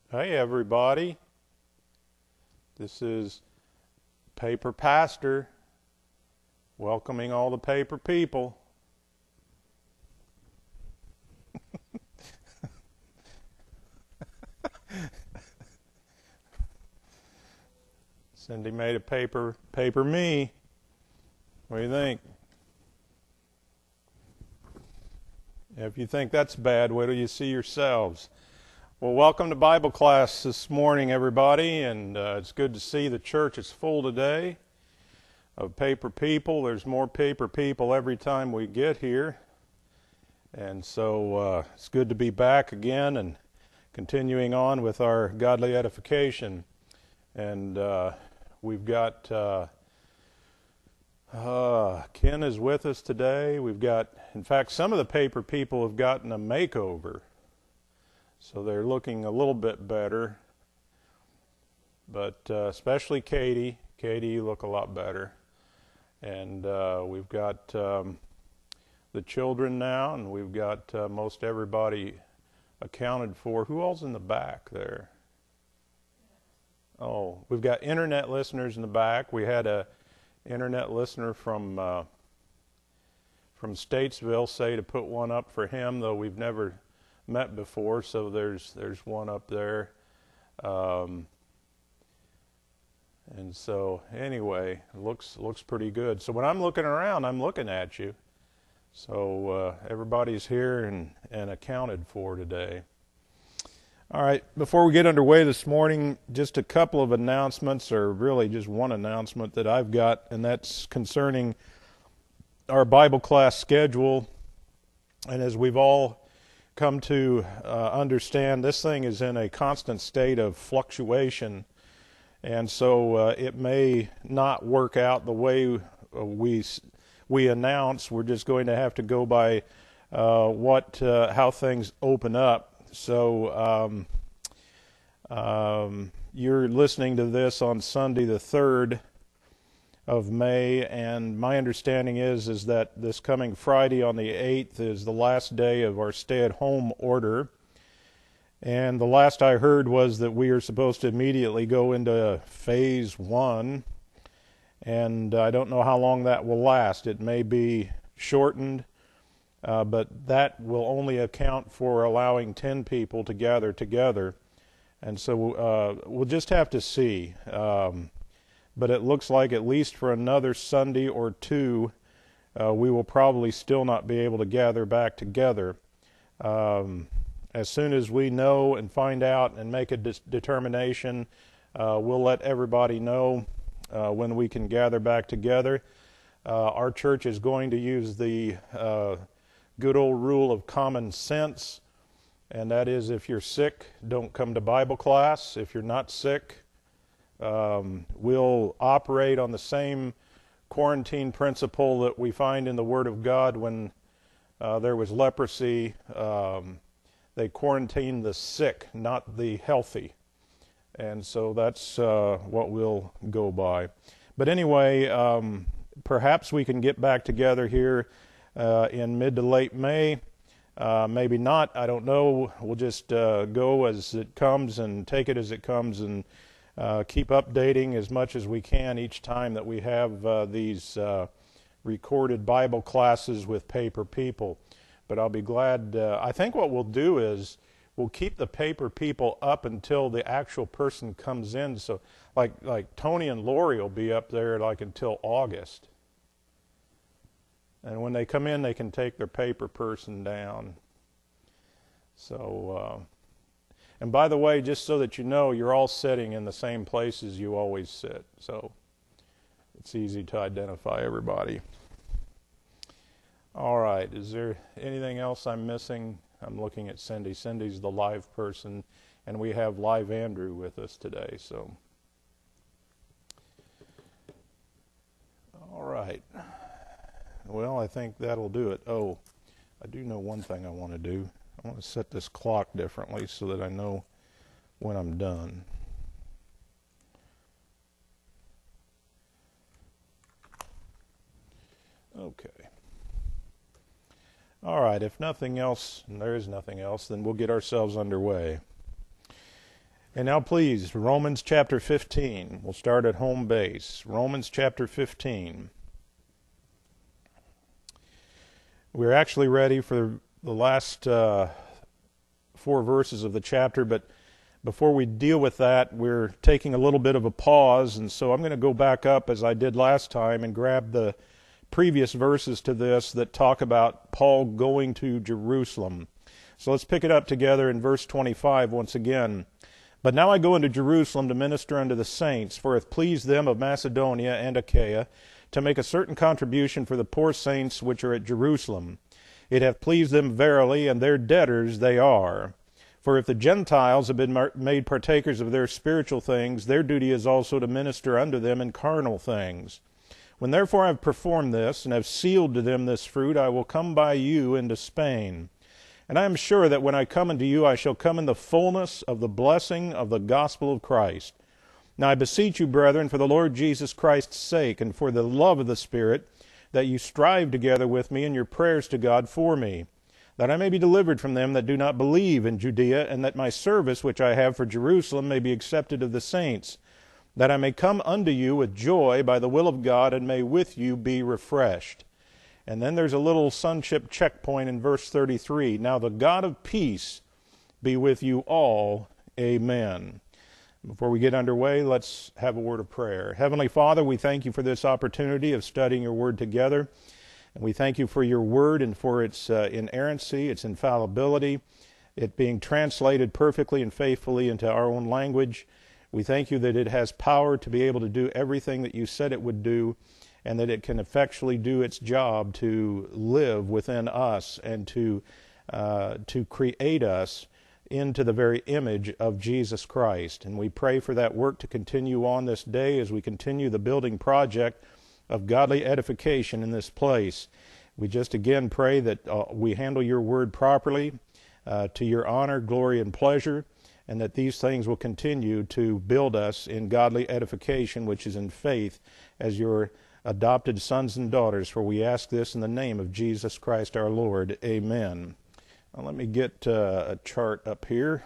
Hey everybody, this is Paper Pastor welcoming all the paper people. Cindy made a paper me. What do you think? If you think that's bad, wait till you see yourselves. Well, welcome to Bible class this morning, everybody, and it's good to see the church is full today of paper people. There's more paper people every time we get here, and so it's good to be back again and continuing on with our godly edification. And we've got Ken is with us today. We've got, in fact, some of the paper people have gotten a makeover. So they're looking a little bit better, but especially Katie. Katie, you look a lot better. And we've got the children now, and we've got most everybody accounted for. Who all's in the back there? Oh, we've got internet listeners in the back. We had a internet listener from Statesville say to put one up for him, though we've never met before, so there's one up there, and so anyway, it looks pretty good. So when I'm looking around, I'm looking at you. So everybody's here and accounted for today. All right, before we get underway this morning, just a couple of announcements, or really just one announcement that I've got, and that's concerning our Bible class schedule. And as we've all come to understand, this thing is in a constant state of fluctuation, and so it may not work out the way we announce. We're just going to have to go by how things open up. So you're listening to this on Sunday the 3rd of May, and my understanding is that this coming Friday on the 8th is the last day of our stay-at-home order. And the last I heard was that we are supposed to immediately go into phase 1, and I don't know how long that will last. It may be shortened, but that will only account for allowing 10 people to gather together. And so we'll just have to see. But it looks like at least for another Sunday or two, we will probably still not be able to gather back together. As soon as we know and find out and make a determination, we'll let everybody know when we can gather back together. Our church is going to use the good old rule of common sense, and that is, if you're sick, don't come to Bible class. If you're not sick, we'll operate on the same quarantine principle that we find in the Word of God when there was leprosy. They quarantined the sick, not the healthy. And so that's what we'll go by. But anyway, perhaps we can get back together here in mid to late May. Maybe not, I don't know. We'll just go as it comes and take it as it comes, and keep updating as much as we can each time that we have these recorded Bible classes with paper people. But I'll be glad. I think what we'll do is we'll keep the paper people up until the actual person comes in. So like Tony and Lori will be up there like until August. And when they come in, they can take their paper person down. So and by the way, just so that you know, you're all sitting in the same places you always sit. So it's easy to identify everybody. All right, is there anything else I'm missing? I'm looking at Cindy. Cindy's the live person, and we have live Andrew with us today. So, all right. Well, I think that'll do it. Oh, I do know one thing I want to do. I want to set this clock differently so that I know when I'm done. Okay. All right, if nothing else, and there is nothing else, then we'll get ourselves underway. And now please, Romans chapter 15. We'll start at home base. Romans chapter 15. We're actually ready for the last 4 verses of the chapter, but before we deal with that, we're taking a little bit of a pause, and so I'm going to go back up as I did last time and grab the previous verses to this that talk about Paul going to Jerusalem. So let's pick it up together in verse 25 once again. But now I go into Jerusalem to minister unto the saints, for it pleased them of Macedonia and Achaia to make a certain contribution for the poor saints which are at Jerusalem. It hath pleased them verily, and their debtors they are. For if the Gentiles have been made partakers of their spiritual things, their duty is also to minister unto them in carnal things. When therefore I have performed this, and have sealed to them this fruit, I will come by you into Spain. And I am sure that when I come unto you, I shall come in the fullness of the blessing of the gospel of Christ. Now I beseech you, brethren, for the Lord Jesus Christ's sake, and for the love of the Spirit, that you strive together with me in your prayers to God for me, that I may be delivered from them that do not believe in Judea, and that my service which I have for Jerusalem may be accepted of the saints, that I may come unto you with joy by the will of God, and may with you be refreshed. And then there's a little sonship checkpoint in verse 33. Now the God of peace be with you all. Amen. Before we get underway, let's have a word of prayer. Heavenly Father, we thank you for this opportunity of studying your word together. And we thank you for your word and for its inerrancy, its infallibility, it being translated perfectly and faithfully into our own language. We thank you that it has power to be able to do everything that you said it would do, and that it can effectually do its job to live within us and to create us into the very image of Jesus Christ. And we pray for that work to continue on this day as we continue the building project of godly edification in this place. We just again pray that we handle your word properly to your honor, glory, and pleasure, and that these things will continue to build us in godly edification, which is in faith as your adopted sons and daughters, for we ask this in the name of Jesus Christ our Lord. Amen. Now let me get a chart up here,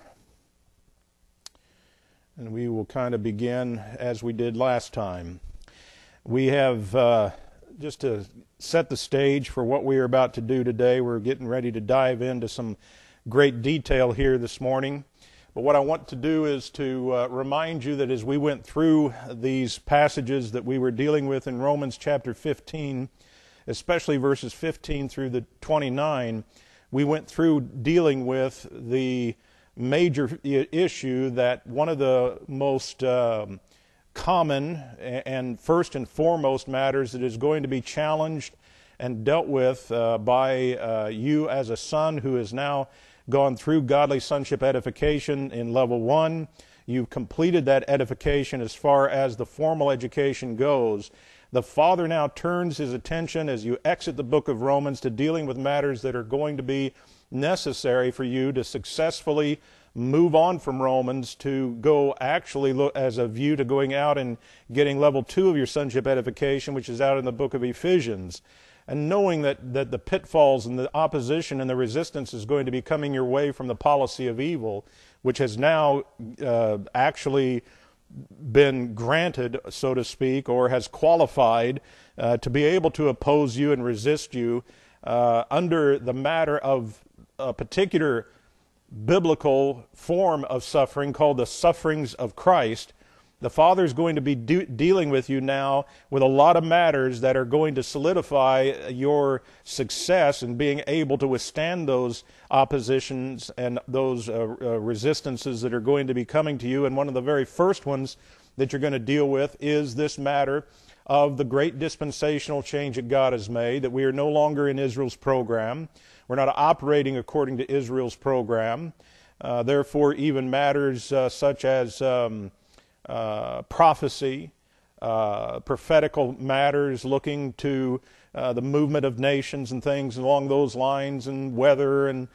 and we will kind of begin as we did last time. We have, just to set the stage for what we are about to do today, we're getting ready to dive into some great detail here this morning. But what I want to do is to remind you that as we went through these passages that we were dealing with in Romans chapter 15, especially verses 15 through the 29, we went through dealing with the major issue that one of the most common and first and foremost matters that is going to be challenged and dealt with by you as a son who is now gone through godly sonship edification in level 1. You've completed that edification as far as the formal education goes. The Father now turns his attention as you exit the book of Romans to dealing with matters that are going to be necessary for you to successfully move on from Romans to go actually look as a view to going out and getting level 2 of your sonship edification, which is out in the book of Ephesians. And knowing that the pitfalls and the opposition and the resistance is going to be coming your way from the policy of evil, which has now actually been granted, so to speak, or has qualified to be able to oppose you and resist you under the matter of a particular biblical form of suffering called the sufferings of Christ. The Father is going to be dealing with you now with a lot of matters that are going to solidify your success in being able to withstand those oppositions and those resistances that are going to be coming to you. And one of the very first ones that you're going to deal with is this matter of the great dispensational change that God has made, that we are no longer in Israel's program. We're not operating according to Israel's program. Therefore, even matters such as prophecy, prophetical matters looking to the movement of nations and things along those lines, and weather and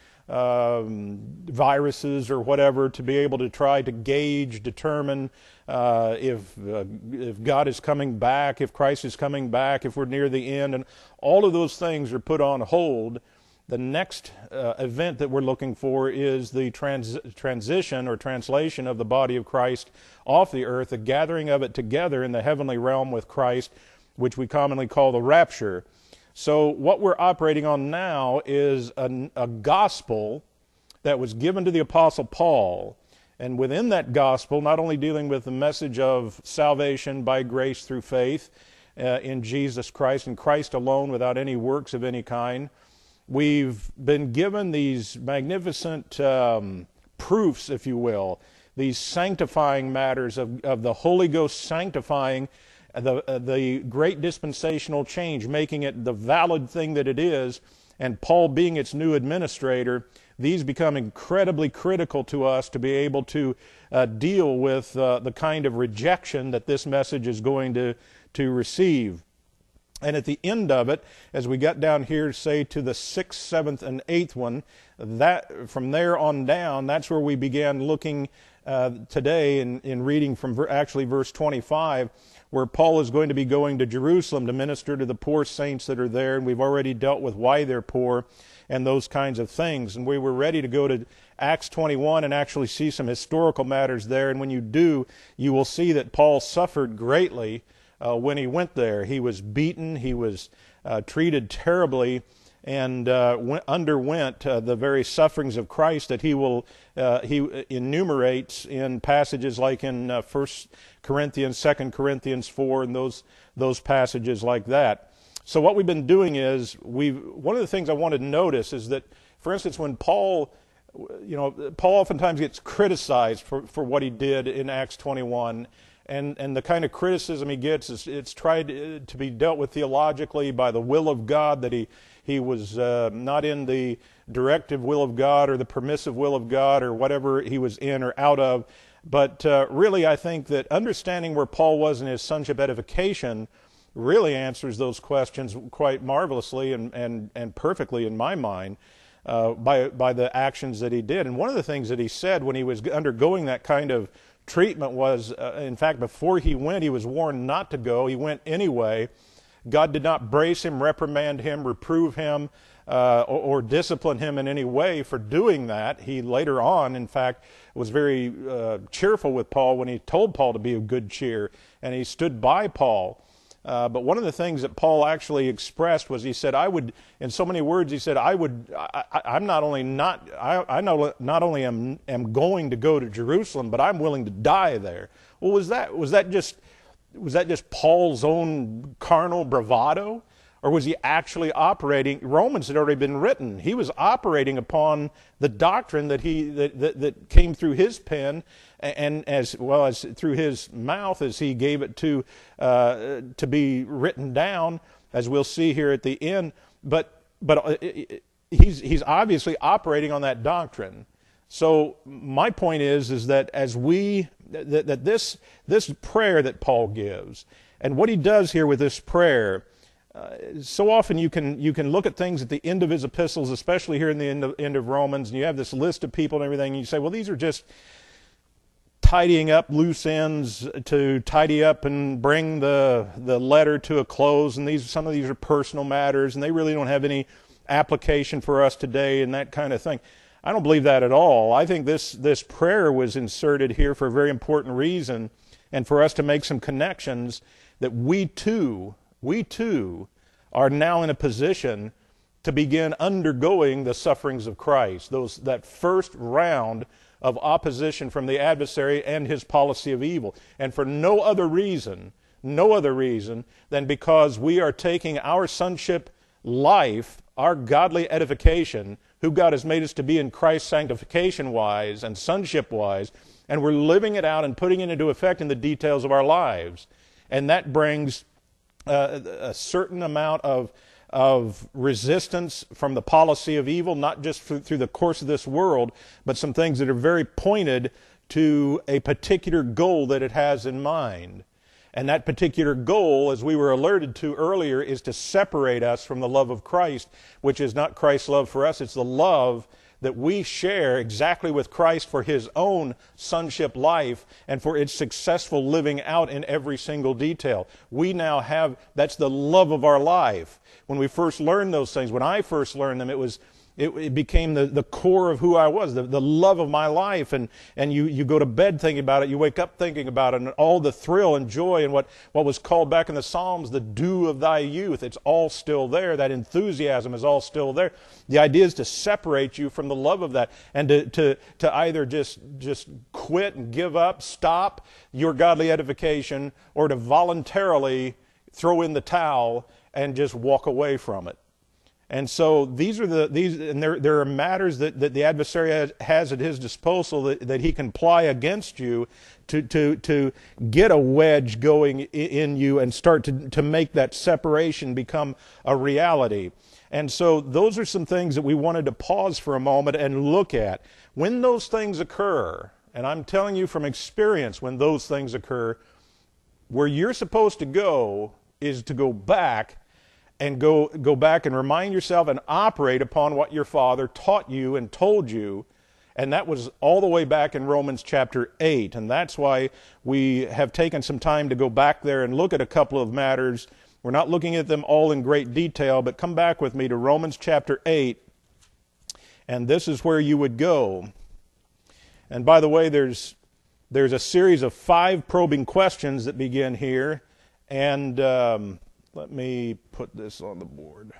viruses or whatever, to be able to try to gauge, determine if God is coming back, if Christ is coming back, if we're near the end, and all of those things are put on hold The next event that we're looking for is the transition or translation of the body of Christ off the earth, the gathering of it together in the heavenly realm with Christ, which we commonly call the rapture. So what we're operating on now is a gospel that was given to the Apostle Paul. And within that gospel, not only dealing with the message of salvation by grace through faith in Jesus Christ and Christ alone without any works of any kind, we've been given these magnificent proofs, if you will, these sanctifying matters of the Holy Ghost sanctifying the great dispensational change, making it the valid thing that it is, and Paul being its new administrator. These become incredibly critical to us to be able to deal with the kind of rejection that this message is going to receive. And at the end of it, as we got down here, say to the 6th, 7th, and 8th one, that from there on down, that's where we began looking today in reading from actually verse 25, where Paul is going to be going to Jerusalem to minister to the poor saints that are there, and we've already dealt with why they're poor and those kinds of things. And we were ready to go to Acts 21 and actually see some historical matters there, and when you do, you will see that Paul suffered greatly when he went there. He was beaten, he was treated terribly, and underwent the very sufferings of Christ that he enumerates in passages like in 1 Corinthians, 2 Corinthians 4, and those passages like that. So what we've been doing is, one of the things I wanted to notice is that, for instance, when Paul oftentimes gets criticized for what he did in Acts 21, and the kind of criticism he gets is it's tried to be dealt with theologically by the will of God, that he was not in the directive will of God or the permissive will of God or whatever he was in or out of. But really, I think that understanding where Paul was in his sonship edification really answers those questions quite marvelously and perfectly in my mind by the actions that he did. And one of the things that he said when he was undergoing that kind of treatment was, in fact, before he went, he was warned not to go. He went anyway. God did not brace him, reprimand him, reprove him, or discipline him in any way for doing that. He later on, in fact, was very cheerful with Paul when he told Paul to be of good cheer, and he stood by Paul. But one of the things that Paul actually expressed was, he said, in so many words, he said, I not only am going to go to Jerusalem, but I'm willing to die there. Well, was that just Paul's own carnal bravado? Or was he actually operating? Romans had already been written. He was operating upon the doctrine that came through his pen, and as well as through his mouth, as he gave it to be written down, as we'll see here at the end. But he's obviously operating on that doctrine. So my point is that as that this prayer that Paul gives, and what he does here with this prayer. So often you can look at things at the end of his epistles, especially here in the end of Romans, and you have this list of people and everything, and you say, well, these are just tidying up loose ends to tidy up and bring the letter to a close, and some of these are personal matters, and they really don't have any application for us today and that kind of thing. I don't believe that at all. I think this prayer was inserted here for a very important reason, and for us to make some connections that we too are now in a position to begin undergoing the sufferings of Christ, that first round of opposition from the adversary and his policy of evil, and for no other reason than because we are taking our sonship life, our godly edification, who God has made us to be in Christ sanctification-wise and sonship-wise, and we're living it out and putting it into effect in the details of our lives. And that brings a certain amount of resistance from the policy of evil, not just through the course of this world, but some things that are very pointed to a particular goal that it has in mind. And that particular goal, as we were alerted to earlier, is to separate us from the love of Christ, which is not Christ's love for us. It's the love that we share exactly with Christ for his own sonship life and for its successful living out in every single detail. We now have, that's the love of our life. When we first learned those things, when I first learned them, it was It became the core of who I was, the love of my life. And you go to bed thinking about it, you wake up thinking about it, and all the thrill and joy and what was called back in the Psalms, the dew of thy youth, it's all still there. That enthusiasm is all still there. The idea is to separate you from the love of that and to either just quit and give up, stop your godly edification, or to voluntarily throw in the towel and just walk away from it. And so there are matters that the adversary has at his disposal that he can ply against you to get a wedge going in you and start to make that separation become a reality. And so those are some things that we wanted to pause for a moment and look at. When those things occur, and I'm telling you from experience, when those things occur, where you're supposed to go is to go back and go back and remind yourself and operate upon what your father taught you and told you. And that was all the way back in Romans chapter 8. And that's why we have taken some time to go back there and look at a couple of matters. We're not looking at them all in great detail, but come back with me to Romans chapter 8. And this is where you would go. And by the way, there's a series of 5 probing questions that begin here. And let me put this on the board.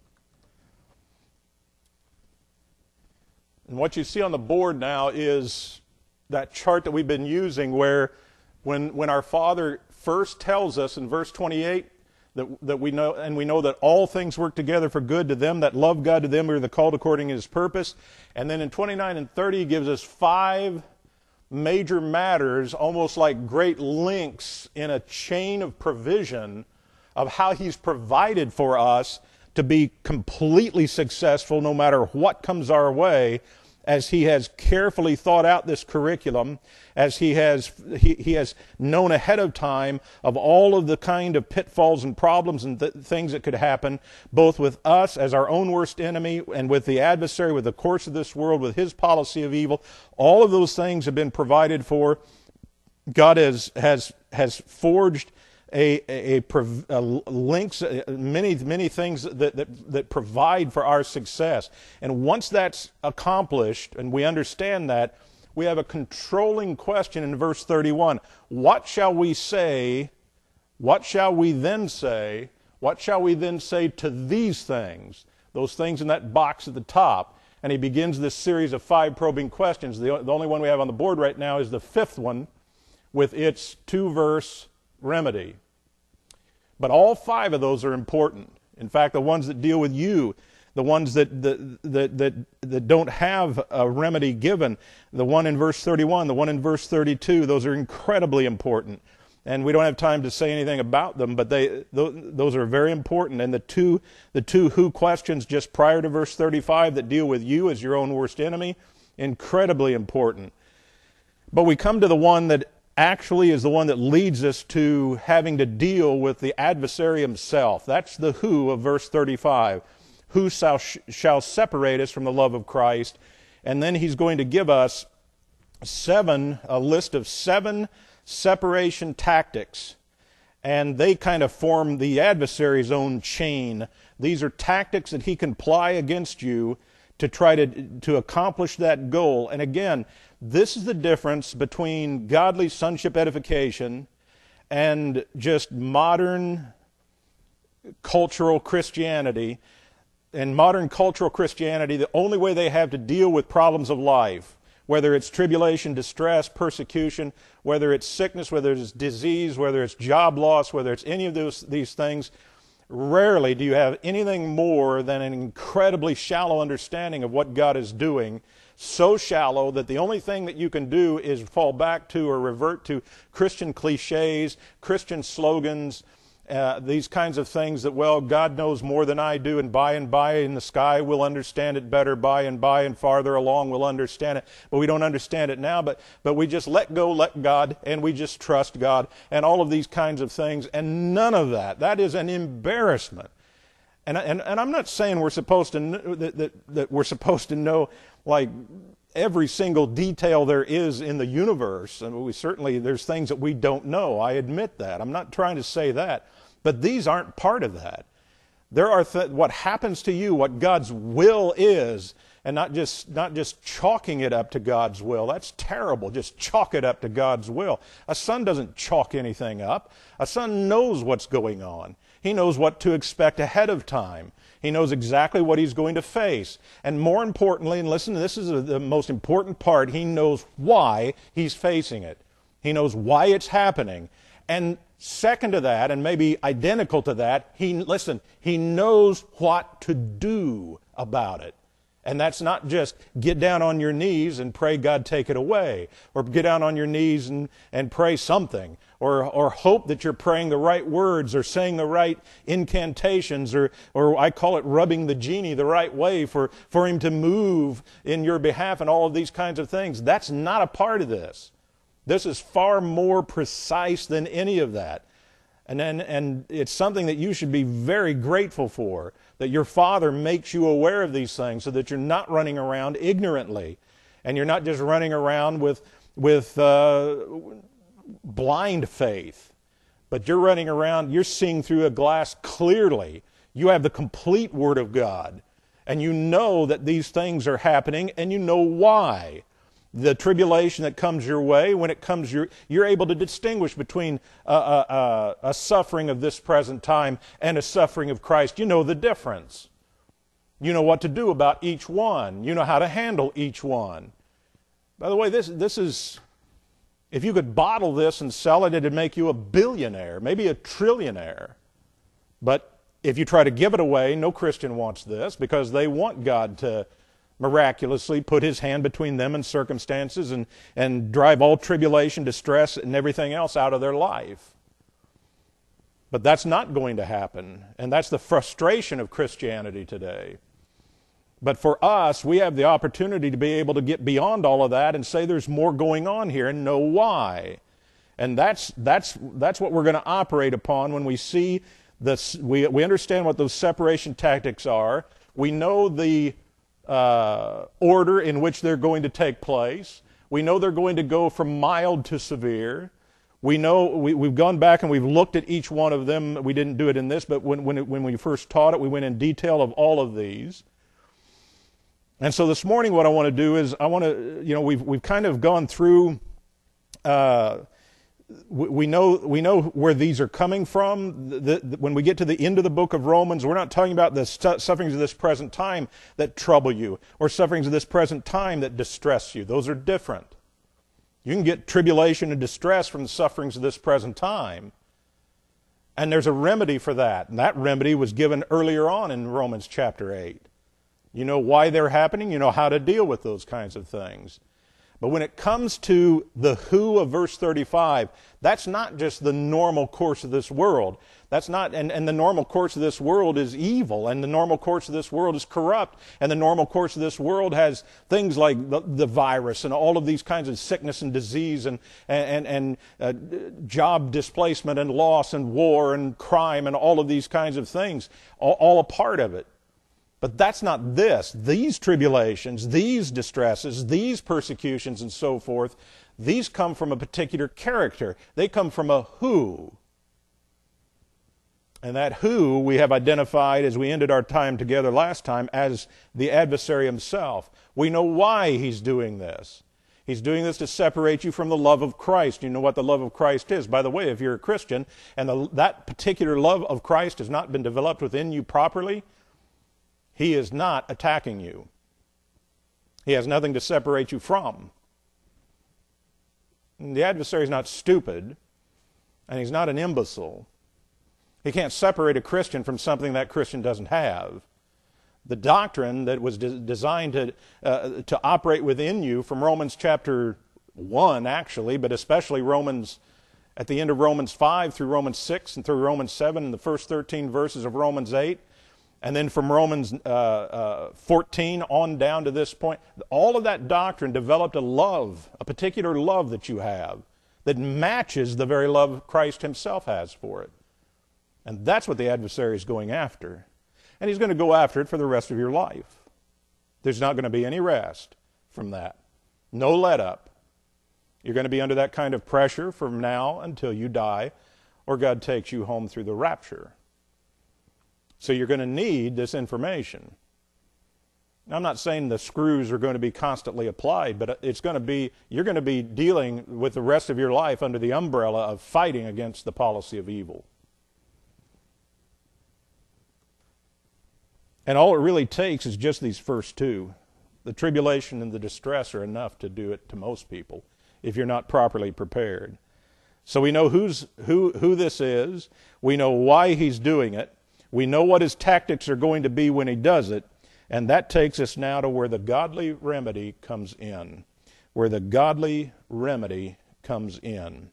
And what you see on the board now is that chart that we've been using where when our Father first tells us in verse 28 that we know, and we know that all things work together for good to them that love God, to them who are the called according to his purpose. And then in 29 and 30 he gives us 5 major matters, almost like great links in a chain of provision of how he's provided for us to be completely successful no matter what comes our way, as he has carefully thought out this curriculum, as he has known ahead of time of all of the kind of pitfalls and problems and things that could happen, both with us as our own worst enemy and with the adversary, with the course of this world, with his policy of evil. All of those things have been provided for. God has forged links, many things that provide for our success. And once that's accomplished and we understand that, we have a controlling question in verse 31. What shall we say? What shall we then say? What shall we then say to these things? Those things in that box at the top. And he begins this series of 5 probing questions. The only one we have on the board right now is the 5th one, with its 2-verse remedy. But all 5 of those are important. In fact, the ones that deal with you, the ones that don't have a remedy given, the one in verse 31, the one in verse 32, those are incredibly important. And we don't have time to say anything about them, but those are very important. And the two who questions just prior to verse 35 that deal with you as your own worst enemy, incredibly important. But we come to the one that actually is the one that leads us to having to deal with the adversary himself. That's the who of verse 35. Who shall separate us from the love of Christ? And then he's going to give us a list of 7 separation tactics. And they kind of form the adversary's own chain. These are tactics that he can ply against you to try to accomplish that goal. And again, this is the difference between godly sonship edification and just modern cultural Christianity. In modern cultural Christianity, the only way they have to deal with problems of life, whether it's tribulation, distress, persecution, whether it's sickness, whether it's disease, whether it's job loss, whether it's any of these things, rarely do you have anything more than an incredibly shallow understanding of what God is doing. So shallow that the only thing that you can do is fall back to or revert to Christian cliches, Christian slogans, these kinds of things that, well, God knows more than I do, and by in the sky we'll understand it better, by and farther along we'll understand it. But we don't understand it now, but we just let go, let God, and we just trust God, and all of these kinds of things, and none of that is an embarrassment. And I'm not saying we're supposed to that we're supposed to know like every single detail there is in the universe, and there's things that we don't know. I admit that. I'm not trying to say that, but these aren't part of that. There are what happens to you, what God's will is, and not just chalking it up to God's will. That's terrible. Just chalk it up to God's will. A son doesn't chalk anything up. A son knows what's going on. He knows what to expect ahead of time. He knows exactly what he's going to face. And more importantly, and listen, this is the most important part, he knows why he's facing it. He knows why it's happening. And second to that, and maybe identical to that, he knows what to do about it. And that's not just get down on your knees and pray God take it away, or get down on your knees and pray something, or hope that you're praying the right words or saying the right incantations, or I call it rubbing the genie the right way for him to move in your behalf and all of these kinds of things. That's not a part of this. This is far more precise than any of that. And it's something that you should be very grateful for, that your Father makes you aware of these things so that you're not running around ignorantly, and you're not just running around with blind faith, but you're running around, you're seeing through a glass clearly. You have the complete Word of God, and you know that these things are happening, and you know why. The tribulation that comes your way, when it comes, you're able to distinguish between a suffering of this present time and a suffering of Christ. You know the difference. You know what to do about each one. You know how to handle each one. By the way, this is, if you could bottle this and sell it, it'd make you a billionaire, maybe a trillionaire. But if you try to give it away, no Christian wants this, because they want God to miraculously put his hand between them and circumstances and drive all tribulation, distress, and everything else out of their life. But that's not going to happen, and that's the frustration of Christianity today. But for us, we have the opportunity to be able to get beyond all of that and say there's more going on here and know why. And that's what we're going to operate upon when we see this. We understand what those separation tactics are. We know the order in which they're going to take place. We know they're going to go from mild to severe. We know we've gone back and we've looked at each one of them. We didn't do it in this, but when we first taught it, we went in detail of all of these. And so this morning, what I want to do is we've kind of gone through. We know where these are coming from. When we get to the end of the book of Romans, we're not talking about the sufferings of this present time that trouble you, or sufferings of this present time that distress you. Those are different. You can get tribulation and distress from the sufferings of this present time. And there's a remedy for that. And that remedy was given earlier on in Romans chapter 8. You know why they're happening. You know how to deal with those kinds of things. But when it comes to the who of verse 35, that's not just the normal course of this world. That's not, and the normal course of this world is evil, and the normal course of this world is corrupt, and the normal course of this world has things like the virus and all of these kinds of sickness and disease and job displacement and loss and war and crime and all of these kinds of things, all a part of it. But that's not this. These tribulations, these distresses, these persecutions and so forth, these come from a particular character. They come from a who. And that who we have identified as we ended our time together last time as the adversary himself. We know why he's doing this. He's doing this to separate you from the love of Christ. You know what the love of Christ is. By the way, if you're a Christian and that particular love of Christ has not been developed within you properly, he is not attacking you. He has nothing to separate you from. And the adversary is not stupid, and he's not an imbecile. He can't separate a Christian from something that Christian doesn't have. The doctrine that was designed to operate within you from Romans chapter 1, actually, but especially at the end of Romans 5 through Romans 6 and through Romans 7 and the first 13 verses of Romans 8, and then from Romans 14 on down to this point, all of that doctrine developed a particular love that you have that matches the very love Christ himself has for it. And that's what the adversary is going after. And he's going to go after it for the rest of your life. There's not going to be any rest from that. No let up. You're going to be under that kind of pressure from now until you die or God takes you home through the rapture. So you're going to need this information. Now, I'm not saying the screws are going to be constantly applied, but you're going to be dealing with the rest of your life under the umbrella of fighting against the policy of evil. And all it really takes is just these first two. The tribulation and the distress are enough to do it to most people if you're not properly prepared. So we know who this is. We know why he's doing it. We know what his tactics are going to be when he does it. And that takes us now to where the godly remedy comes in. Where the godly remedy comes in.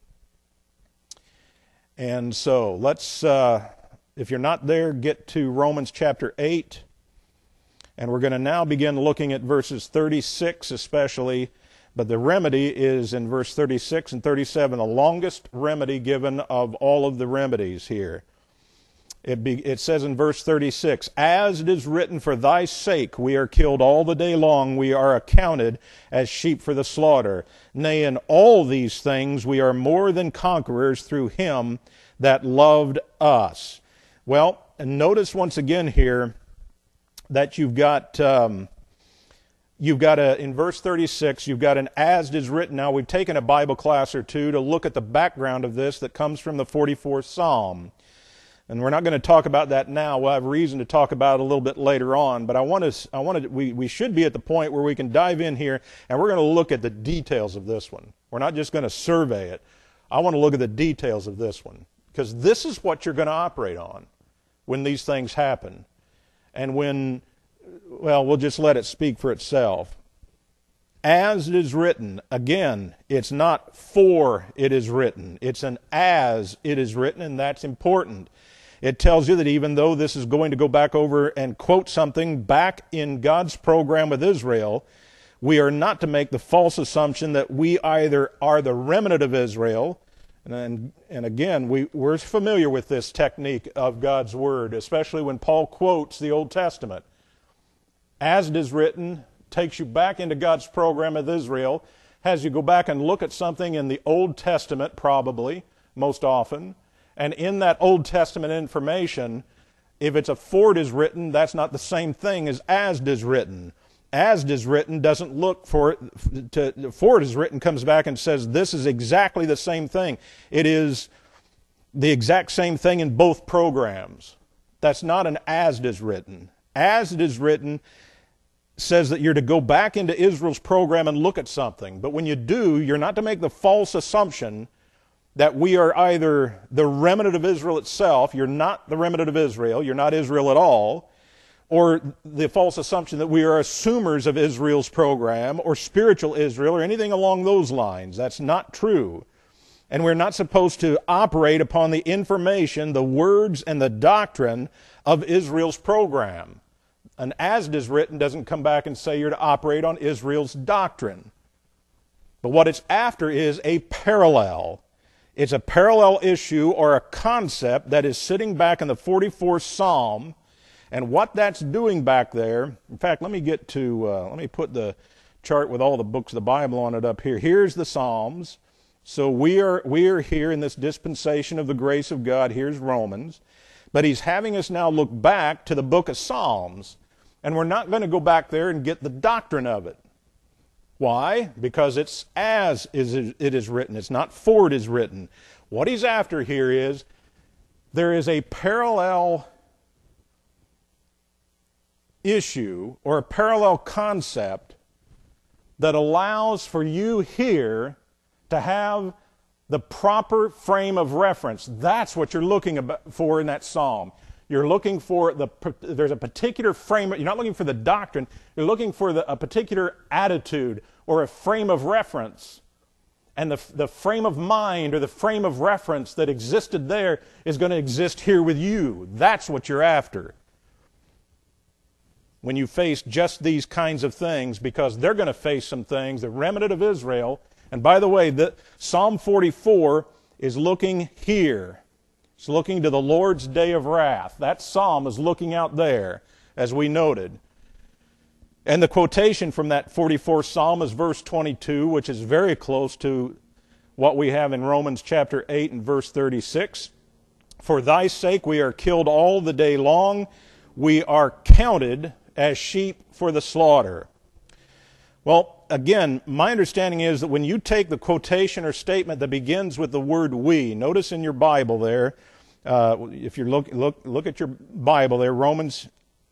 And so let's, if you're not there, get to Romans chapter 8. And we're going to now begin looking at verses 36 especially. But the remedy is in verse 36 and 37, the longest remedy given of all of the remedies here. It says in verse 36, "As it is written, for thy sake we are killed all the day long, we are accounted as sheep for the slaughter. Nay, in all these things we are more than conquerors through him that loved us." Well, and notice once again here that you've got in verse 36, you've got an "as it is written." Now, we've taken a Bible class or two to look at the background of this that comes from the 44th Psalm. And we're not going to talk about that now. We'll have reason to talk about it a little bit later on. But we should be at the point where we can dive in here and we're going to look at the details of this one. We're not just going to survey it. I want to look at the details of this one. Because this is what you're going to operate on when these things happen. And we'll just let it speak for itself. As it is written, again, it's not "for it is written." It's an "as it is written," and that's important. It tells you that even though this is going to go back over and quote something back in God's program with Israel, we are not to make the false assumption that we either are the remnant of Israel, and again, we're familiar with this technique of God's Word, especially when Paul quotes the Old Testament. As it is written takes you back into God's program with Israel, has you go back and look at something in the Old Testament, probably, most often. And in that Old Testament information, if it's a "for it is written," that's not the same thing as it is written. As it is written doesn't look for it. For it is written comes back and says this is exactly the same thing. It is the exact same thing in both programs. That's not an "as it is written." As it is written says that you're to go back into Israel's program and look at something. But when you do, you're not to make the false assumption that we are either the remnant of Israel itself, you're not the remnant of Israel, you're not Israel at all, or the false assumption that we are assumers of Israel's program, or spiritual Israel, or anything along those lines. That's not true. And we're not supposed to operate upon the information, the words, and the doctrine of Israel's program. And "as it is written" doesn't come back and say you're to operate on Israel's doctrine. But what it's after is a parallel. It's a parallel issue or a concept that is sitting back in the 44th Psalm. And what that's doing back there, in fact, let me put the chart with all the books of the Bible on it up here. Here's the Psalms. So we are here in this dispensation of the grace of God. Here's Romans. But he's having us now look back to the book of Psalms. And we're not going to go back there and get the doctrine of it. Why? Because it's "as it is written." It's not "for it is written." What he's after here is there is a parallel issue or a parallel concept that allows for you here to have the proper frame of reference. That's what you're looking for in that psalm. You're looking for there's a particular frame. You're not looking for the doctrine. You're looking for a particular attitude or a frame of reference. And the frame of mind or the frame of reference that existed there is going to exist here with you. That's what you're after. When you face just these kinds of things, because they're going to face some things, the remnant of Israel. And by the way, Psalm 44 is looking here. It's looking to the Lord's day of wrath. That psalm is looking out there, as we noted. And the quotation from that 44th Psalm is verse 22, which is very close to what we have in Romans chapter 8 and verse 36. For thy sake we are killed all the day long. We are counted as sheep for the slaughter. Well, again, my understanding is that when you take the quotation or statement that begins with the word we, notice in your Bible there, if you look at your Bible there, Romans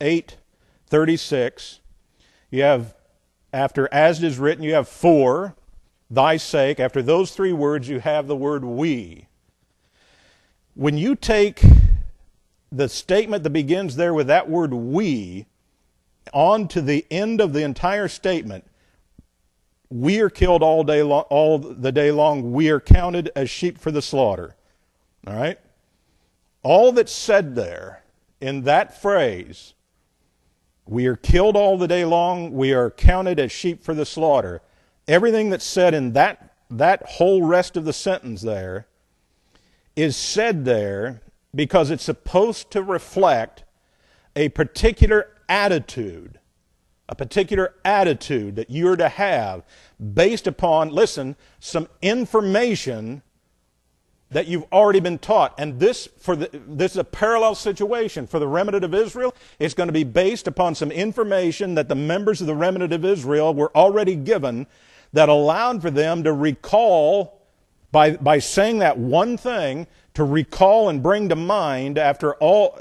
8:36, you have, after as it is written, you have for thy sake. After those three words, you have the word we. When you take the statement that begins there with that word we on to the end of the entire statement, we are killed all the day long. We are counted as sheep for the slaughter. All right? All that's said there in that phrase, we are killed all the day long. We are counted as sheep for the slaughter. Everything that's said in that whole rest of the sentence there is said there because it's supposed to reflect a particular attitude that you're to have based upon, listen, some information that you've already been taught. And this is a parallel situation. For the remnant of Israel, it's going to be based upon some information that the members of the remnant of Israel were already given that allowed for them to recall, by saying that one thing, to recall and bring to mind after all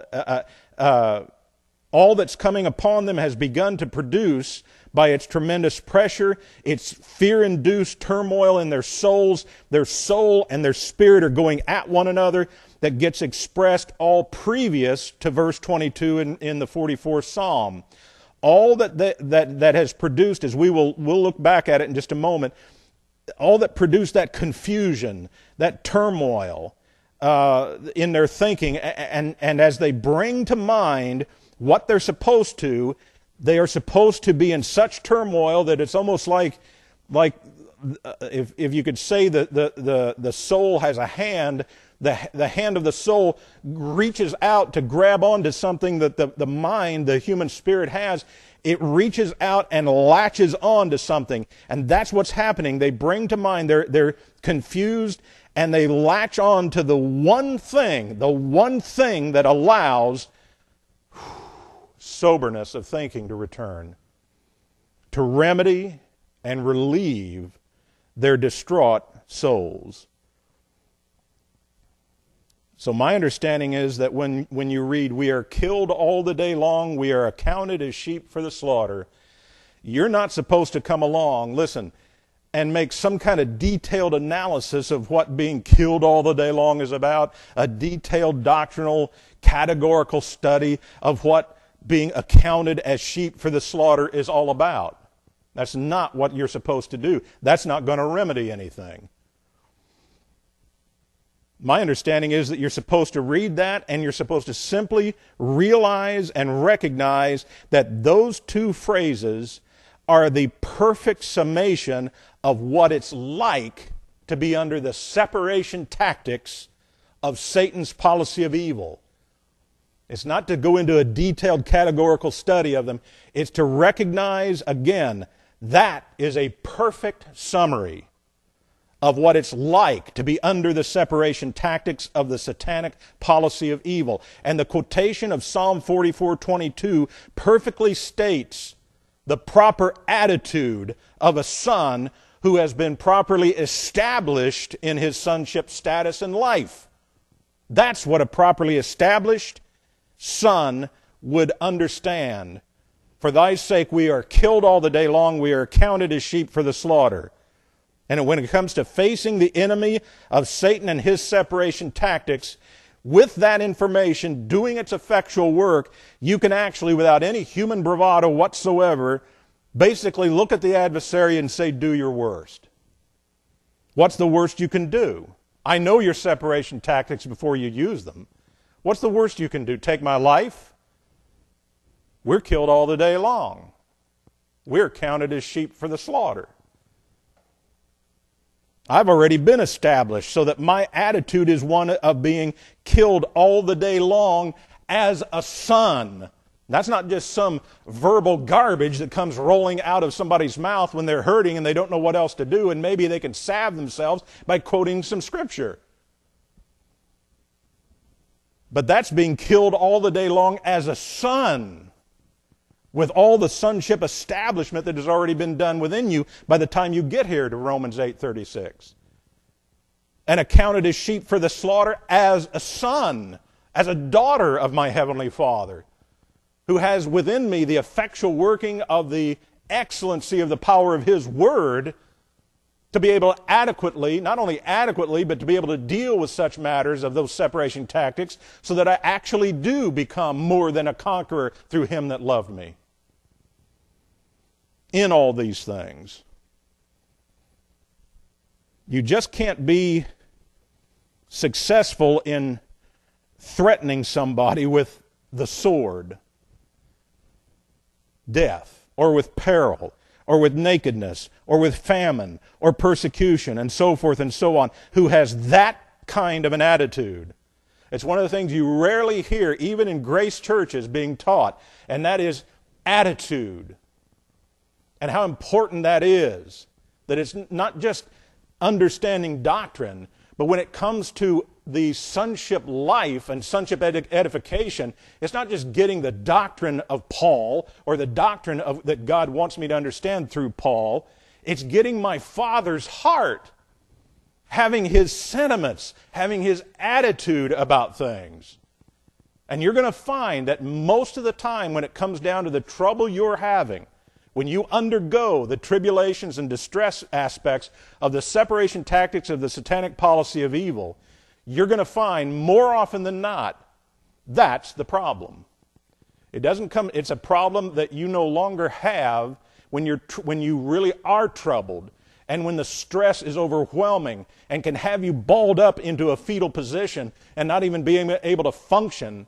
that's coming upon them has begun to produce by its tremendous pressure, its fear-induced turmoil in their souls. Their soul and their spirit are going at one another. That gets expressed all previous to verse 22 in the 44th Psalm. All that has produced, as we'll look back at it in just a moment, all that produced that confusion, that turmoil in their thinking, and as they bring to mind what they're supposed to, they are supposed to be in such turmoil that it's almost like if you could say that the soul has a hand, the hand of the soul reaches out to grab onto something that the mind, the human spirit has. It reaches out and latches on to something. And that's what's happening. They bring to mind, they're confused, and they latch on to the one thing that allows soberness of thinking to return, to remedy and relieve their distraught souls. So my understanding is that when you read, we are killed all the day long, we are accounted as sheep for the slaughter, you're not supposed to come along, listen, and make some kind of detailed analysis of what being killed all the day long is about, a detailed doctrinal, categorical study of what being accounted as sheep for the slaughter is all about. That's not what you're supposed to do. That's not going to remedy anything. My understanding is that you're supposed to read that and you're supposed to simply realize and recognize that those two phrases are the perfect summation of what it's like to be under the separation tactics of Satan's policy of evil. It's not to go into a detailed categorical study of them. It's to recognize, again, that is a perfect summary of what it's like to be under the separation tactics of the satanic policy of evil. And the quotation of Psalm 44:22 perfectly states the proper attitude of a son who has been properly established in his sonship status in life. That's what a properly established son would understand. For thy sake we are killed all the day long, we are counted as sheep for the slaughter. And when it comes to facing the enemy of Satan and his separation tactics, with that information doing its effectual work, you can actually, without any human bravado whatsoever, basically look at the adversary and say, do your worst. What's the worst you can do? I know your separation tactics before you use them. What's the worst you can do? Take my life? We're killed all the day long. We're counted as sheep for the slaughter. I've already been established so that my attitude is one of being killed all the day long as a son. That's not just some verbal garbage that comes rolling out of somebody's mouth when they're hurting and they don't know what else to do, and maybe they can salve themselves by quoting some scripture. But that's being killed all the day long as a son, with all the sonship establishment that has already been done within you by the time you get here to Romans 8:36. And accounted as sheep for the slaughter as a son, as a daughter of my heavenly Father, who has within me the effectual working of the excellency of the power of His Word, to be able to adequately, not only adequately, but to be able to deal with such matters of those separation tactics, so that I actually do become more than a conqueror through Him that loved me. In all these things, you just can't be successful in threatening somebody with the sword, death, or with peril, or with nakedness, or with famine, or persecution, and so forth and so on, who has that kind of an attitude. It's one of the things you rarely hear, even in grace churches, being taught, and that is attitude. And how important that is. That it's not just understanding doctrine, but when it comes to the sonship life and sonship edification, it's not just getting the doctrine of Paul or the doctrine that God wants me to understand through Paul. It's getting my Father's heart, having His sentiments, having His attitude about things. And you're going to find that most of the time when it comes down to the trouble you're having, when you undergo the tribulations and distress aspects of the separation tactics of the satanic policy of evil, you're going to find more often than not, that's the problem. It's a problem that you no longer have when you really are troubled, and when the stress is overwhelming and can have you balled up into a fetal position and not even being able to function.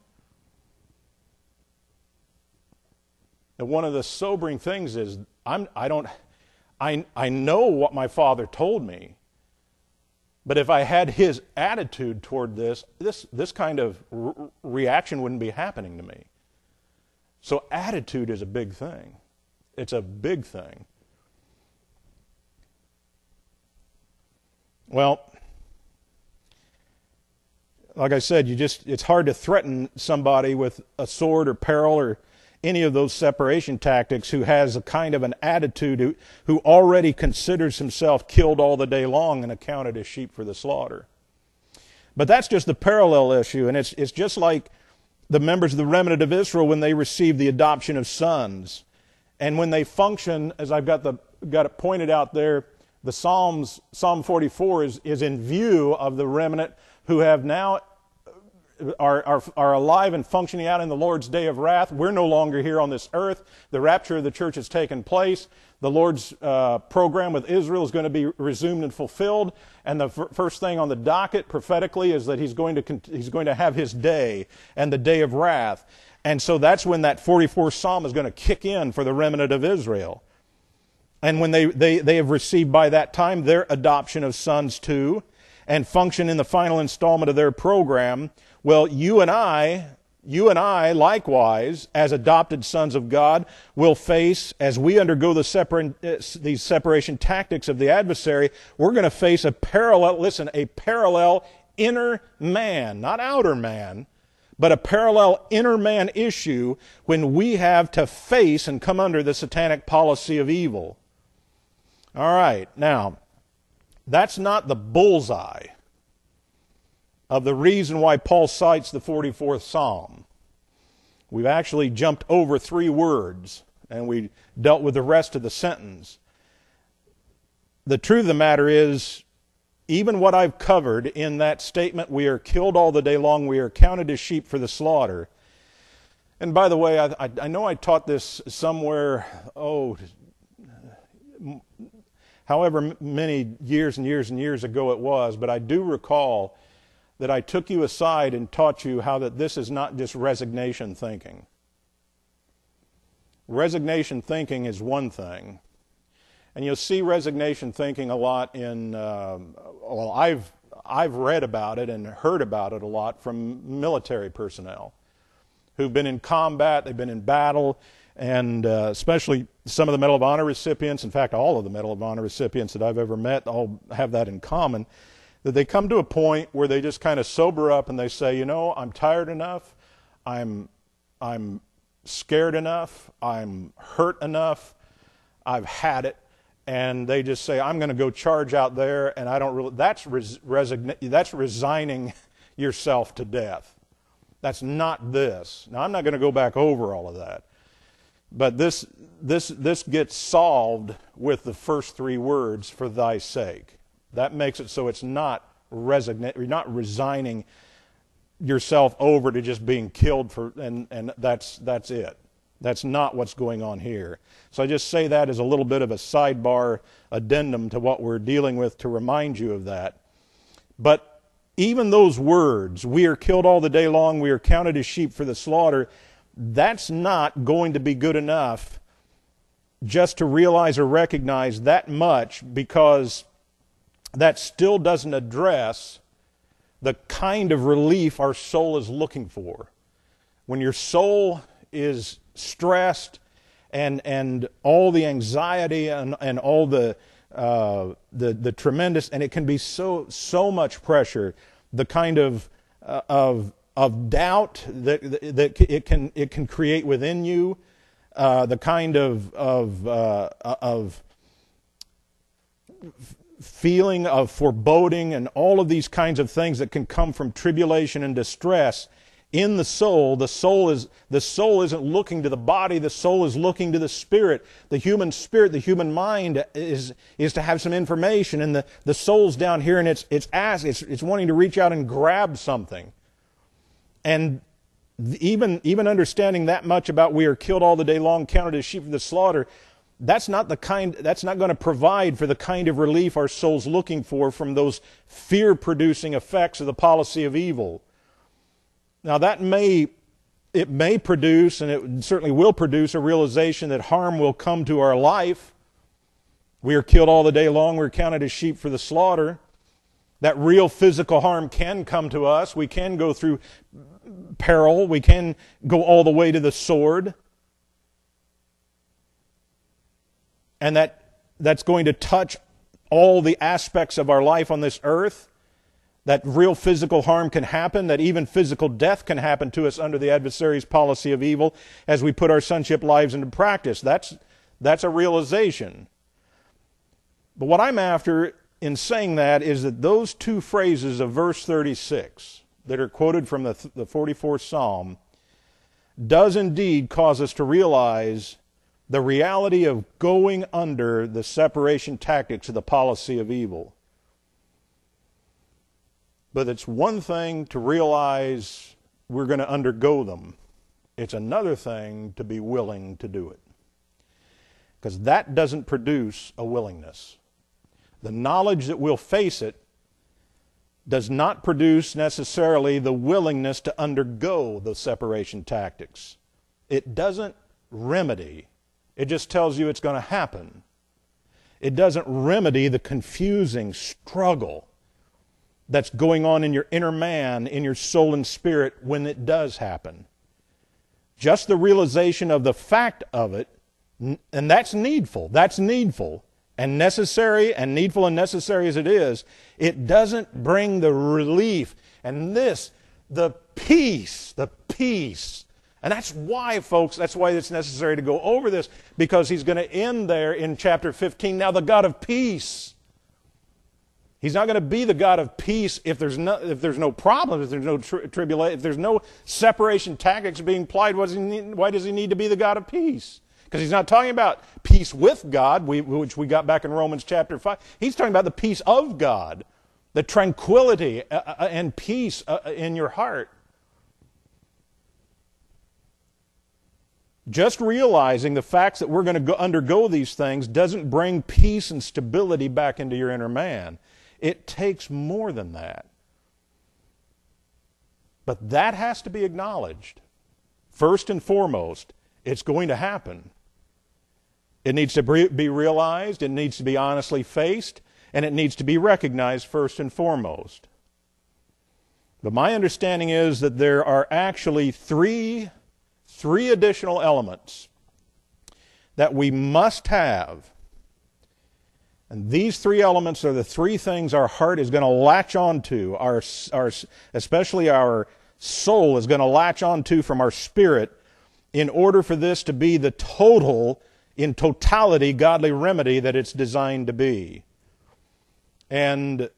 And one of the sobering things is I know what my Father told me, but if I had His attitude toward this kind of reaction wouldn't be happening to me. So attitude is a big thing. It's a big thing. Well, like I said, it's hard to threaten somebody with a sword or peril or any of those separation tactics who has a kind of an attitude, who already considers himself killed all the day long and accounted as sheep for the slaughter. But that's just the parallel issue, and it's just like the members of the remnant of Israel when they received the adoption of sons. And when they function, as I've got it pointed out there, the Psalm 44 is in view of the remnant who have now are alive and functioning out in the Lord's day of wrath. We're no longer here on this earth. The rapture of the church has taken place. The Lord's program with Israel is going to be resumed and fulfilled. And the first thing on the docket prophetically is that he's going to have His day and the day of wrath. And so that's when that 44th Psalm is going to kick in for the remnant of Israel. And when they have received by that time their adoption of sons too, and function in the final installment of their program, well, you and I likewise, as adopted sons of God, will face, as we undergo these separation tactics of the adversary, we're going to face a parallel inner man, not outer man, but a parallel inner man issue when we have to face and come under the satanic policy of evil. All right, now, that's not the bullseye of the reason why Paul cites the 44th Psalm. We've actually jumped over 3 words, and we dealt with the rest of the sentence. The truth of the matter is, even what I've covered in that statement, we are killed all the day long, we are counted as sheep for the slaughter. And by the way, I know I taught this somewhere, however many years and years and years ago it was, but I do recall that I took you aside and taught you how that this is not just resignation thinking. Resignation thinking is one thing. And you'll see resignation thinking a lot in, I've read about it and heard about it a lot from military personnel who've been in combat, they've been in battle, and especially some of the Medal of Honor recipients, in fact all of the Medal of Honor recipients that I've ever met all have that in common, that they come to a point where they just kind of sober up and they say, I'm tired enough, I'm scared enough, I'm hurt enough, I've had it, and they just say, I'm going to go charge out there, and I don't really. That's resigning yourself to death. That's not this. Now, I'm not going to go back over all of that, but this gets solved with the first three words, for thy sake. That makes it so it's not you're not resigning yourself over to just being killed and that's it. That's not what's going on here. So I just say that as a little bit of a sidebar addendum to what we're dealing with to remind you of that. But even those words, we are killed all the day long, we are counted as sheep for the slaughter, that's not going to be good enough just to realize or recognize that much, because that still doesn't address the kind of relief our soul is looking for. When your soul is stressed and all the anxiety and all the tremendous, and it can be so much pressure, the kind of doubt that it can create within you, the kind of feeling of foreboding and all of these kinds of things that can come from tribulation and distress in the soul. The soul isn't looking to the body, the soul is looking to the spirit. The human spirit, the human mind is to have some information, and the soul's down here, and it's wanting to reach out and grab something. And even understanding that much about we are killed all the day long, counted as sheep for the slaughter, that's not going to provide for the kind of relief our soul's looking for from those fear-producing effects of the policy of evil. Now it may produce, and it certainly will produce, a realization that harm will come to our life. We are killed all the day long, we're counted as sheep for the slaughter. That real physical harm can come to us. We can go through peril. We can go all the way to the sword. And that's going to touch all the aspects of our life on this earth. That real physical harm can happen, that even physical death can happen to us under the adversary's policy of evil as we put our sonship lives into practice. That's a realization. But what I'm after in saying that is that those two phrases of verse 36 that are quoted from the 44th Psalm does indeed cause us to realize the reality of going under the separation tactics of the policy of evil. But it's one thing to realize we're going to undergo them. It's another thing to be willing to do it. Because that doesn't produce a willingness. The knowledge that we'll face it does not produce necessarily the willingness to undergo the separation tactics. It doesn't remedy. It just tells you it's going to happen. It doesn't remedy the confusing struggle that's going on in your inner man, in your soul and spirit when it does happen. Just the realization of the fact of it, and that's needful. That's needful and necessary, and needful and necessary as it is, it doesn't bring the relief and the peace. And that's why, folks, that's why it's necessary to go over this, because he's going to end there in chapter 15. Now the God of peace. He's not going to be the God of peace if there's no problem, if there's no tribulation, if there's no separation tactics being applied. Why does he need to be the God of peace? Because he's not talking about peace with God, which we got back in Romans chapter 5. He's talking about the peace of God, the tranquility and peace in your heart. Just realizing the facts that we're going to undergo these things doesn't bring peace and stability back into your inner man. It takes more than that. But that has to be acknowledged. First and foremost, it's going to happen. It needs to be realized, it needs to be honestly faced, and it needs to be recognized first and foremost. But my understanding is that there are actually three additional elements that we must have And these three elements are the three things our heart is going to latch onto, especially our soul is going to latch onto from our spirit, in order for this to be the total, in totality, godly remedy that it's designed to be. And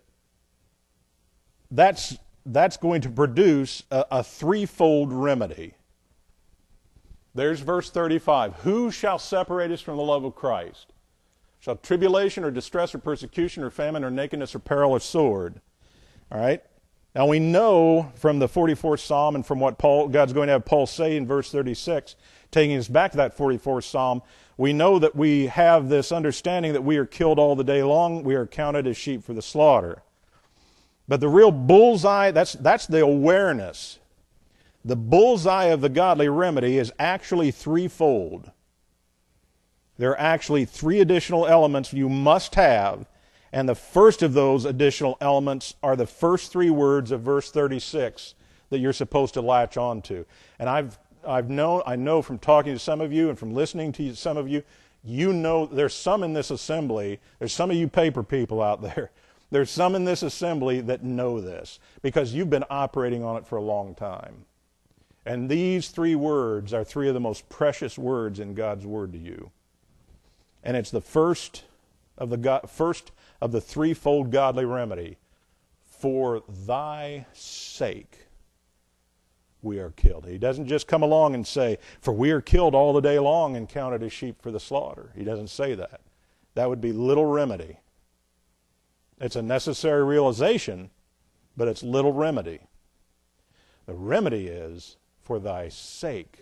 that's going to produce a threefold remedy. There's verse 35. Who shall separate us from the love of Christ? Shall tribulation or distress or persecution or famine or nakedness or peril or sword? All right? Now we know from the 44th Psalm and from what God's going to have Paul say in verse 36, taking us back to that 44th Psalm, we know that we have this understanding that we are killed all the day long. We are counted as sheep for the slaughter. But the real bullseye, that's the awareness. The bullseye of the godly remedy is actually threefold. There are actually three additional elements you must have, and the first of those additional elements are the first three words of verse 36 that you're supposed to latch onto. And I know from talking to some of you and from listening to some of you, you know there's some in this assembly, there's some of you paper people out there, there's some in this assembly that know this because you've been operating on it for a long time. And these three words are three of the most precious words in God's Word to you. And it's the first of the threefold godly remedy. For thy sake we are killed. He doesn't just come along and say, for we are killed all the day long and counted as sheep for the slaughter. He doesn't say that. That would be little remedy. It's a necessary realization, but it's little remedy. The remedy is for thy sake.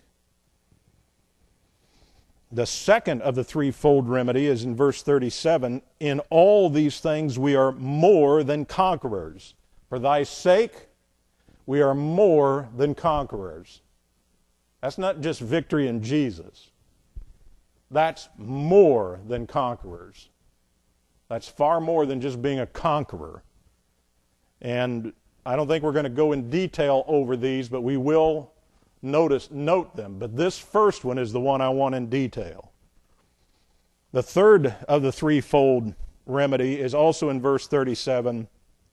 The second of the threefold remedy is in verse 37. In all these things we are more than conquerors. For thy sake we are more than conquerors. That's not just victory in Jesus. That's more than conquerors. That's far more than just being a conqueror. And I don't think we're going to go in detail over these, but we will note them. But this first one is the one I want in detail. The third of the threefold remedy is also in verse 37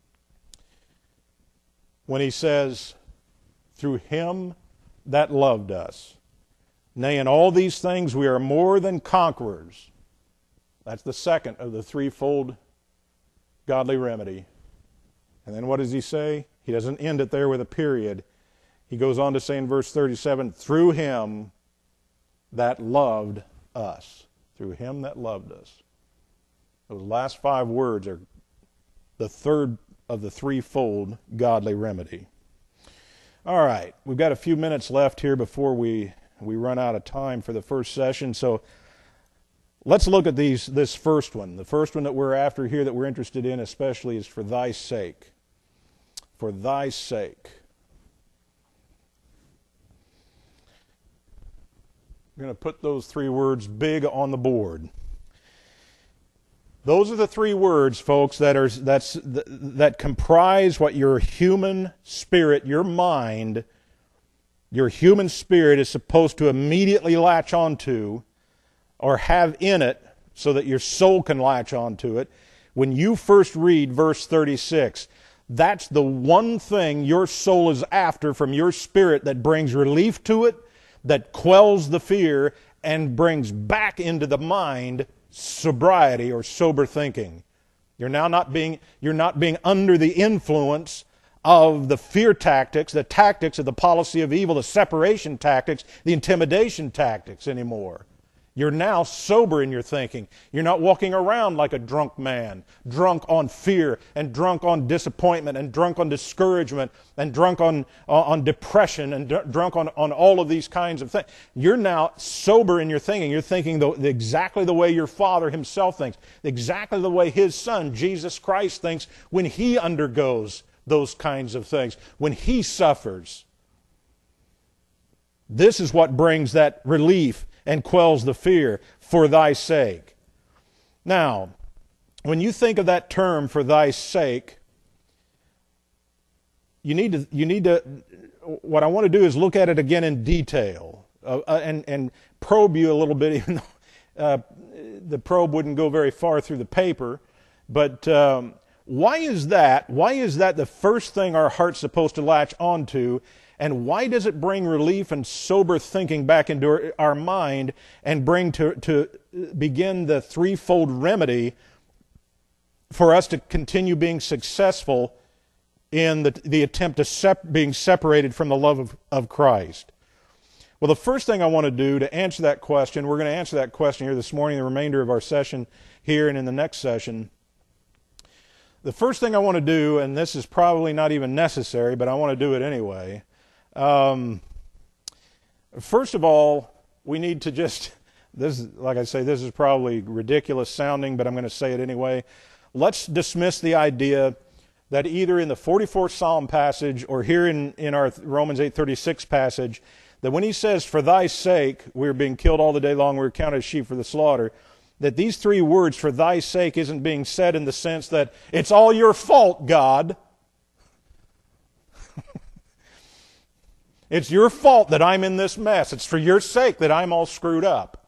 when he says, through him that loved us. Nay, in all these things we are more than conquerors. That's the second of the threefold godly remedy. And then what does he say? He doesn't end it there with a period. He goes on to say in verse 37, through him that loved us. Through him that loved us. Those last five words are the third of the threefold godly remedy. All right, we've got a few minutes left here before we run out of time for the first session. So let's look at this first one. The first one that we're after here that we're interested in especially is for thy sake. For thy sake. I'm going to put those three words big on the board. Those are the three words, folks, that comprise what your human spirit, your mind, your human spirit is supposed to immediately latch onto or have in it so that your soul can latch onto it. When you first read verse 36, that's the one thing your soul is after from your spirit that brings relief to it, that quells the fear, and brings back into the mind sobriety or sober thinking. You're not being under the influence of the fear tactics, the tactics of the policy of evil, the separation tactics, the intimidation tactics anymore. You're now sober in your thinking. You're not walking around like a drunk man, drunk on fear and drunk on disappointment and drunk on discouragement and drunk on depression and drunk on all of these kinds of things. You're now sober in your thinking. You're thinking exactly the way your Father himself thinks, exactly the way his Son, Jesus Christ, thinks when he undergoes those kinds of things, when he suffers. This is what brings that relief and quells the fear, for thy sake. Now, when you think of that term, for thy sake, you need to, what I want to do is look at it again in detail and probe you a little bit, even though the probe wouldn't go very far through the paper. But why is that? Why is that the first thing our heart's supposed to latch onto? And why does it bring relief and sober thinking back into our mind and bring to begin the threefold remedy for us to continue being successful in the attempt to being separated from the love of Christ? Well, the first thing I want to do to answer that question, we're going to answer that question here this morning, the remainder of our session here and in the next session. The first thing I want to do, and this is probably not even necessary, but I want to do it anyway. First of all, we need to just, like I say, this is probably ridiculous sounding, but I'm going to say it anyway. Let's dismiss the idea that either in the 44th Psalm passage or here in our Romans 8:36 passage, that when he says, for thy sake, we're being killed all the day long, we're counted as sheep for the slaughter, that these three words, for thy sake, isn't being said in the sense that it's all your fault, God. It's your fault that I'm in this mess. It's for your sake that I'm all screwed up.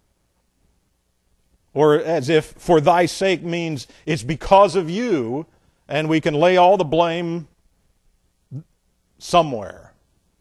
Or as if for thy sake means it's because of you, and we can lay all the blame somewhere.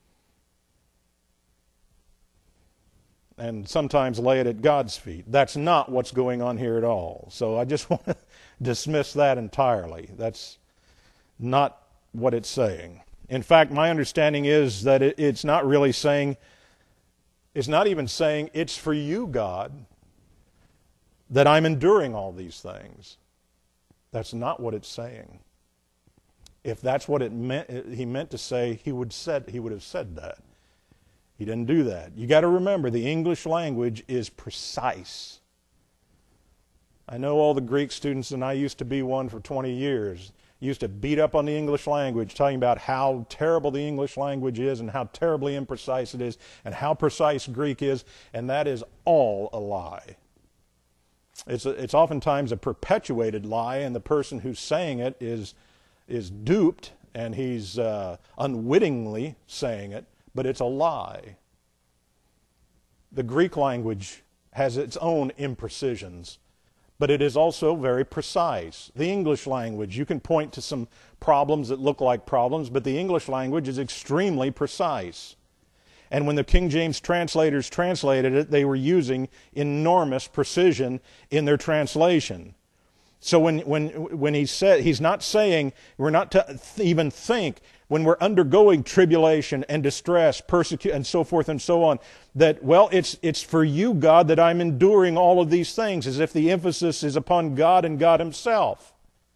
And sometimes lay it at God's feet. That's not what's going on here at all. So I just want to dismiss that entirely. That's not what it's saying. In fact, my understanding is that it's not really saying, it's not even saying, it's for you, God, that I'm enduring all these things. That's not what it's saying. If that's what it meant, he meant to say, he would have said that. He didn't do that. You got to remember, the English language is precise. I know all the Greek students, and I used to be one for 20 years, used to beat up on the English language, talking about how terrible the English language is and how terribly imprecise it is and how precise Greek is, and that is all a lie. It's oftentimes a perpetuated lie, and the person who's saying it is duped, and he's unwittingly saying it, but it's a lie. The Greek language has its own imprecisions, but it is also very precise. The English language, you can point to some problems that look like problems, but the English language is extremely precise. And when the King James translators translated it, they were using enormous precision in their translation. So when he said, he's not saying, we're not to even think, when we're undergoing tribulation and distress, persecution, and so forth and so on, that, well, it's for you, God, that I'm enduring all of these things, as if the emphasis is upon God and God Himself.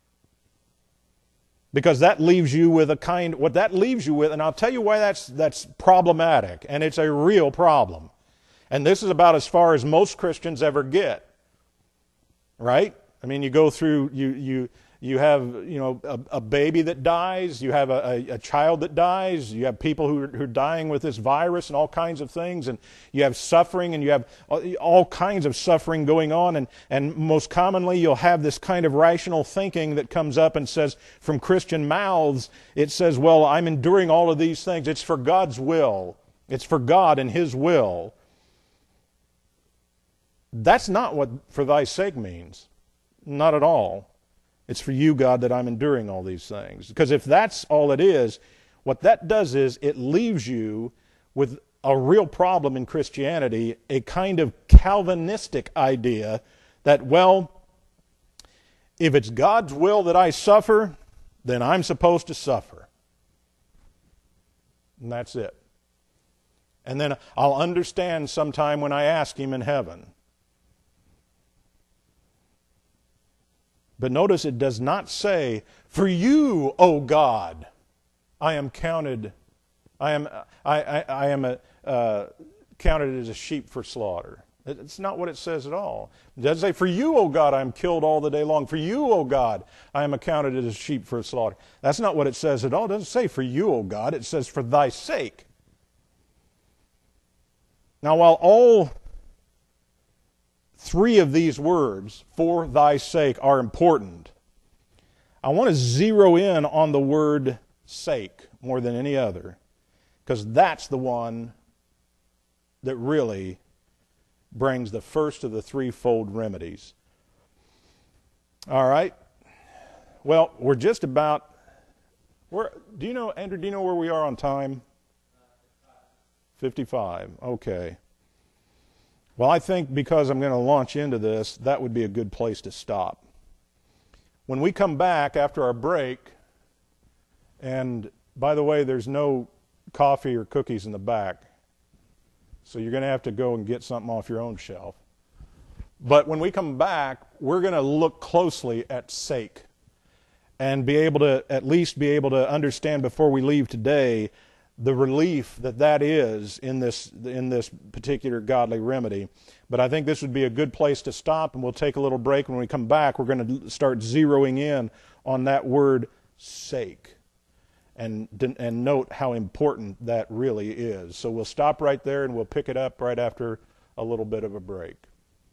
Because that leaves you with what that leaves you with, and I'll tell you why that's problematic, and it's a real problem. And this is about as far as most Christians ever get. Right? I mean, you go through, you have, a baby that dies, you have a child that dies, you have people who are dying with this virus and all kinds of things, and you have suffering, and you have all kinds of suffering going on, and most commonly you'll have this kind of rational thinking that comes up and says, from Christian mouths, it says, well, I'm enduring all of these things. It's for God's will. It's for God and His will. That's not what for thy sake means. Not at all. It's for you, God, that I'm enduring all these things. Because if that's all it is, what that does is it leaves you with a real problem in Christianity, a kind of Calvinistic idea that, well, if it's God's will that I suffer, then I'm supposed to suffer. And that's it. And then I'll understand sometime when I ask Him in heaven. But notice it does not say, for you, O God, I am counted counted as a sheep for slaughter. It's not what it says at all. It doesn't say, for you, O God, I am killed all the day long. For you, O God, I am accounted as a sheep for slaughter. That's not what it says at all. It doesn't say, for you, O God. It says, for thy sake. Now, while all three of these words, for thy sake, are important, I want to zero in on the word sake more than any other, because that's the one that really brings the first of the threefold remedies. All right. Well, we're just about. Do you know, Andrew? Do you know where we are on time? 55. Okay. Well, I think because I'm going to launch into this, that would be a good place to stop. When we come back after our break, and by the way, there's no coffee or cookies in the back, so you're going to have to go and get something off your own shelf. But when we come back, we're going to look closely at sake and be able to at least be able to understand before we leave today the relief that is in this particular godly remedy. But I think this would be a good place to stop, and we'll take a little break. When we come back, we're going to start zeroing in on that word sake and note how important that really is. So we'll stop right there, and we'll pick it up right after a little bit of a break.